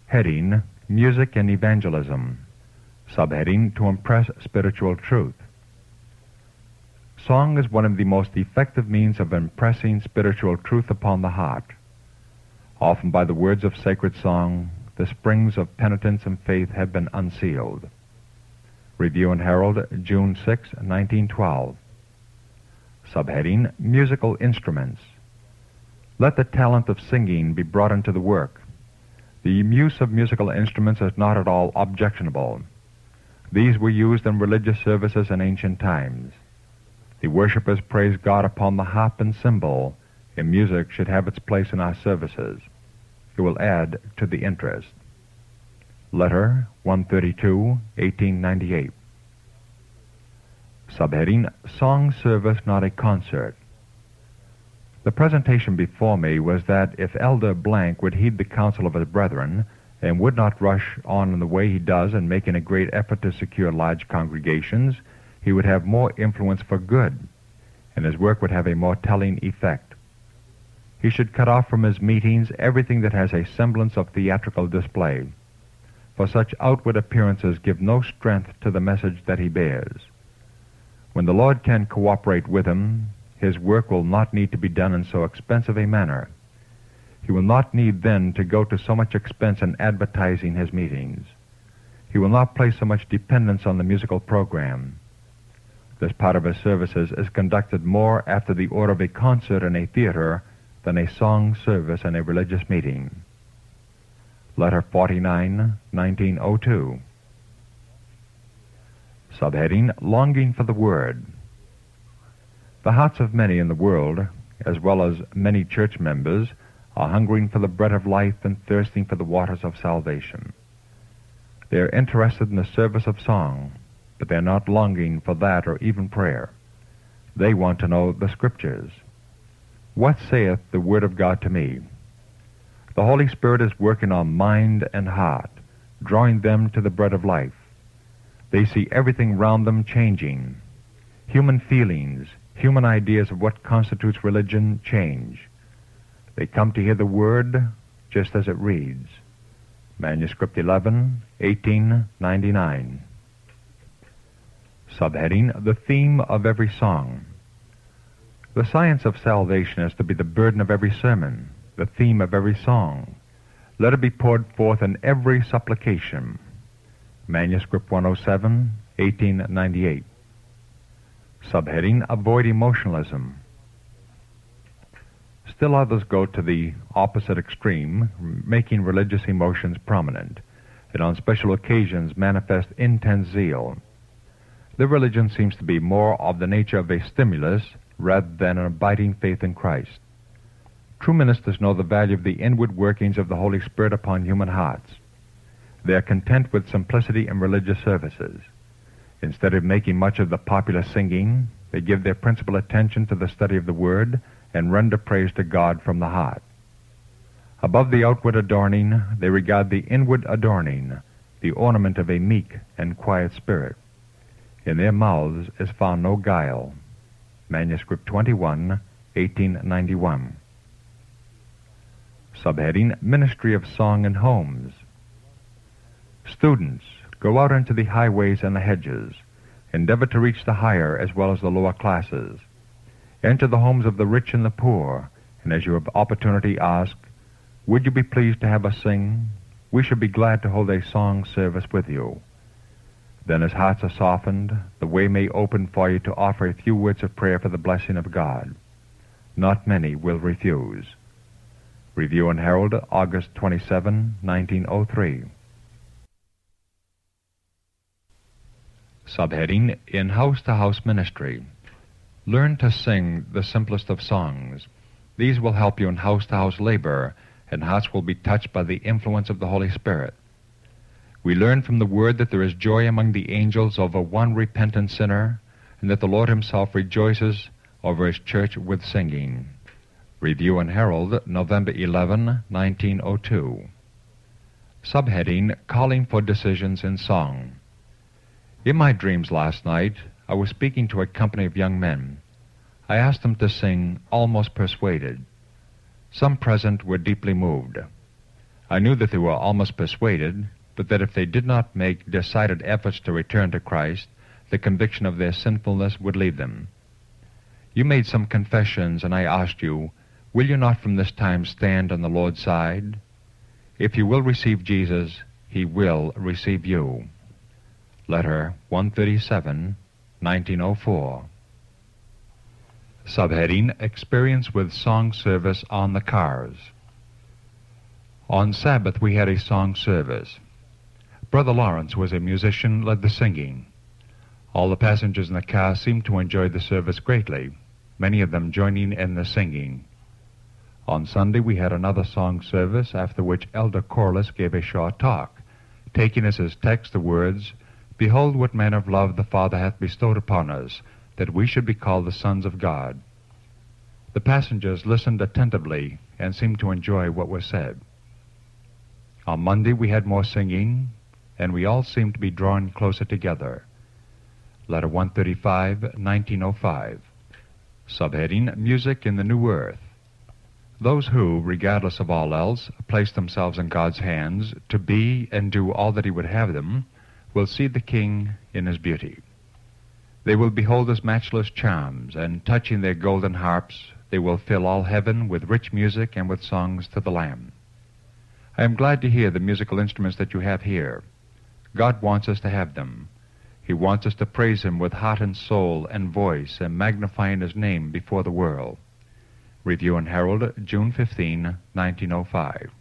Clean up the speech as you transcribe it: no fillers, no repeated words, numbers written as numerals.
Heading, Music and Evangelism. Subheading, To Impress Spiritual Truth. Song is one of the most effective means of impressing spiritual truth upon the heart. Often by the words of sacred song, the springs of penitence and faith have been unsealed. Review and Herald, June 6, 1912. Subheading, Musical Instruments. Let the talent of singing be brought into the work. The use of musical instruments is not at all objectionable. These were used in religious services in ancient times. The worshippers praise God upon the harp and cymbal, and music should have its place in our services. It will add to the interest. Letter 132, 1898. Subheading, Song Service, Not a Concert. The presentation before me was that if Elder Blank would heed the counsel of his brethren, and would not rush on in the way he does in making a great effort to secure large congregations, he would have more influence for good, and his work would have a more telling effect. He should cut off from his meetings everything that has a semblance of theatrical display, for such outward appearances give no strength to the message that he bears. When the Lord can cooperate with him, his work will not need to be done in so expensive a manner. He will not need then to go to so much expense in advertising his meetings. He will not place so much dependence on the musical program. This part of his services is conducted more after the order of a concert in a theater than a song service in a religious meeting. Letter 49, 1902. Subheading, Longing for the Word. The hearts of many in the world, as well as many church members, are hungering for the bread of life and thirsting for the waters of salvation. They are interested in the service of song, but they are not longing for that or even prayer. They want to know the Scriptures. What saith the Word of God to me? The Holy Spirit is working on mind and heart, drawing them to the bread of life. They see everything round them changing. Human feelings, human ideas of what constitutes religion change. They come to hear the Word just as it reads. Manuscript 11, 1899. Subheading, The Theme of Every Song. The science of salvation is to be the burden of every sermon, the theme of every song. Let it be poured forth in every supplication. Manuscript 107, 1898. Subheading, Avoid Emotionalism. Still others go to the opposite extreme, making religious emotions prominent, and on special occasions manifest intense zeal. Their religion seems to be more of the nature of a stimulus rather than an abiding faith in Christ. True ministers know the value of the inward workings of the Holy Spirit upon human hearts. They are content with simplicity in religious services. Instead of making much of the popular singing, they give their principal attention to the study of the Word and render praise to God from the heart. Above the outward adorning, they regard the inward adorning, the ornament of a meek and quiet spirit. In their mouths is found no guile. Manuscript 21, 1891. Subheading, Ministry of Song in Homes. Students, go out into the highways and the hedges. Endeavor to reach the higher as well as the lower classes. Enter the homes of the rich and the poor, and as you have opportunity ask, would you be pleased to have us sing? We should be glad to hold a song service with you. Then as hearts are softened, the way may open for you to offer a few words of prayer for the blessing of God. Not many will refuse. Review and Herald, August 27, 1903. Subheading, In House-to-House Ministry. Learn to sing the simplest of songs. These will help you in house-to-house labor, and hearts will be touched by the influence of the Holy Spirit. We learn from the Word that there is joy among the angels over one repentant sinner, and that the Lord Himself rejoices over His church with singing. Review and Herald, November 11, 1902. Subheading, Calling for Decisions in Song. In my dreams last night, I was speaking to a company of young men. I asked them to sing Almost Persuaded. Some present were deeply moved. I knew that they were almost persuaded, but that if they did not make decided efforts to return to Christ, the conviction of their sinfulness would leave them. You made some confessions, and I asked you, will you not from this time stand on the Lord's side? If you will receive Jesus, he will receive you. Letter 137, 1904. Subheading, Experience with Song Service on the Cars. On Sabbath we had a song service. Brother Lawrence was a musician, led the singing. All the passengers in the car seemed to enjoy the service greatly, many of them joining in the singing. On Sunday we had another song service, after which Elder Corliss gave a short talk, taking as his text the words, "Behold what manner of love the Father hath bestowed upon us, that we should be called the sons of God." The passengers listened attentively and seemed to enjoy what was said. On Monday we had more singing, and we all seemed to be drawing closer together. Letter 135, 1905. Subheading, Music in the New Earth. Those who, regardless of all else, place themselves in God's hands to be and do all that he would have them, will see the King in his beauty. They will behold his matchless charms, and touching their golden harps, they will fill all heaven with rich music and with songs to the Lamb. I am glad to hear the musical instruments that you have here. God wants us to have them. He wants us to praise him with heart and soul and voice, and magnifying his name before the world. Review and Herald, June 15, 1905.